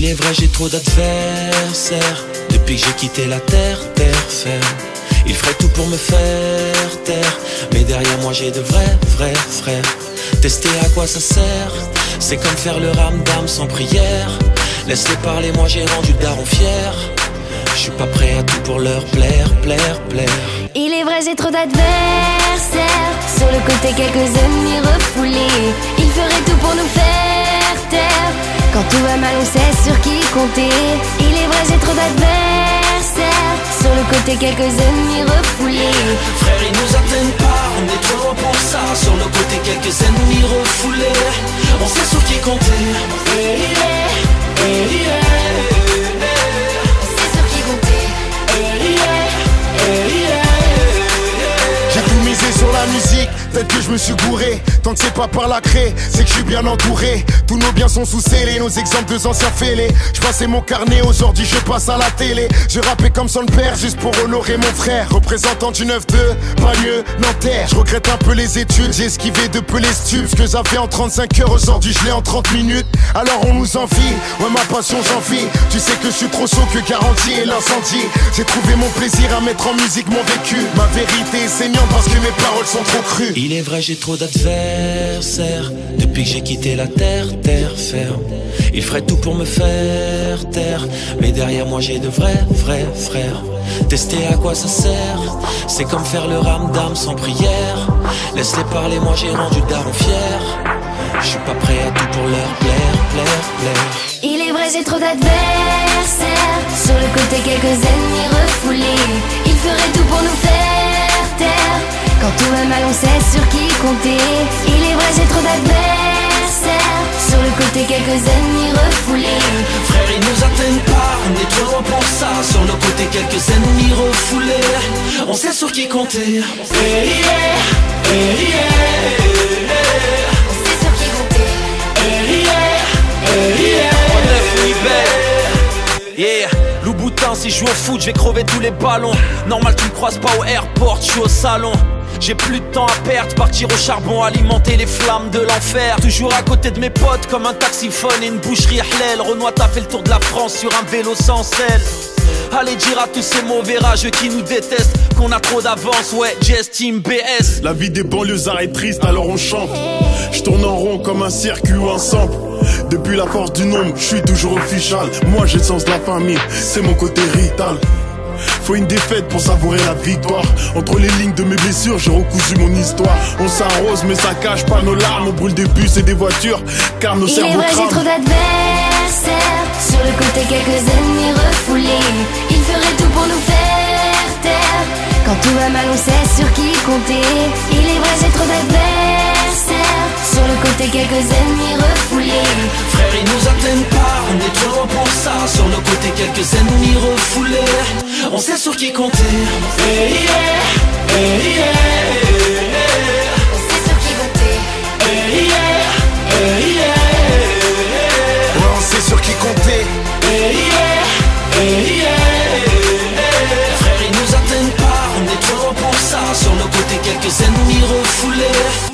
Il est vrai j'ai trop d'adversaires. Depuis que j'ai quitté la terre ferme. Ils feraient tout pour me faire taire, mais derrière moi j'ai de vrais frères. Tester à quoi ça sert, c'est comme faire le ramdam sans prière. Laisse-les parler, moi j'ai rendu le daron fier. Je suis pas prêt à tout pour leur plaire. Il est vrai j'ai trop d'adversaires. Sur le côté quelques ennemis refoulés. Ils feraient tout pour nous faire taire. Quand tout va mal on sait sur qui compter. Il est vrai j'ai trop d'adversaires. Sur le côté quelques ennemis refoulés. Frère ils nous atteignent pas, on est trop loin pour ça. Sur le côté quelques ennemis refoulés. On sait sur qui compter. J'ai tout misé sur la musique, peut-être que je me suis gouré. Tant que c'est pas par la craie, c'est que je suis bien entouré. Tous nos biens sont sous scellés, nos exemples de anciens fêlés. Je passais mon carnet, aujourd'hui je passe à la télé. Je rappais comme son père, juste pour honorer mon frère. Représentant du 9-2, banlieue, Nanterre. Je regrette un peu les études, j'ai esquivé de peu les stupes. Ce que j'avais en 35 heures, aujourd'hui je l'ai en 30 minutes. Alors on nous envie, ouais ma passion j'en vis. Tu sais que je suis trop chaud que garantie et l'incendie. J'ai trouvé mon plaisir à mettre en musique mon vécu. Ma vérité est saignante parce que mes paroles sont trop crues. Il est vrai j'ai trop d'adversaires. Depuis que j'ai quitté la terre ferme. Ils feraient tout pour me faire taire, mais derrière moi j'ai de vrais frères. Tester à quoi ça sert, c'est comme faire le ramdam sans prière. Laisse-les parler, moi j'ai rendu le daron fier. Je suis pas prêt à tout pour leur plaire. Il est vrai j'ai trop d'adversaires. Sur le côté quelques ennemis refoulés. Ils feraient tout pour nous faire taire. Quand tout va mal on sait sur qui compter. Il est vrai j'ai trop d'adversaires. Sur le côté quelques ennemis refoulés. Frère ils nous atteignent pas, on est trop loin pour ça. Sur le côté quelques ennemis refoulés. On sait sur qui compter. On sait sur qui compter. Yeah, Louboutin, si je joue au foot, je vais crever tous les ballons. Normal, tu me croises pas au airport, je suis au salon. J'ai plus de temps à perdre, partir au charbon, alimenter les flammes de l'enfer. Toujours à côté de mes potes, comme un taxiphone et une boucherie halal. Renoir t'a fait le tour de la France sur un vélo sans selle. Allez dire à tous ces mauvais rageux qui nous détestent qu'on a trop d'avance, ouais, Jazz Team BS. La vie des banlieusards est triste, alors on chante. Je tourne en rond comme un circuit ou un sample. Depuis la force du nombre, je suis toujours official. Moi j'ai le sens de la famille, c'est mon côté rital. Faut une défaite pour savourer la victoire. Entre les lignes de mes blessures, j'ai recousu mon histoire. On s'arrose mais ça cache pas nos larmes. On brûle des bus et des voitures, car nos cerveaux crament. Il est vrai j'ai trop d'adversaires. Sur le côté quelques ennemis refoulés. Ils feraient tout pour nous faire taire. Quand tout va mal on sait sur qui compter. Il est vrai j'ai trop d'adversaires. Sur le côté quelques ennemis refoulés. Frère ils nous atteignent pas, on est trop loin pour ça. Sur le côté quelques ennemis refoulés. On sait sur qui compter. On sait sur qui compter. Ouais, on sait sur qui compter. Frère ils nous atteignent pas, on est trop loin pour ça. Sur le côté quelques ennemis refoulés.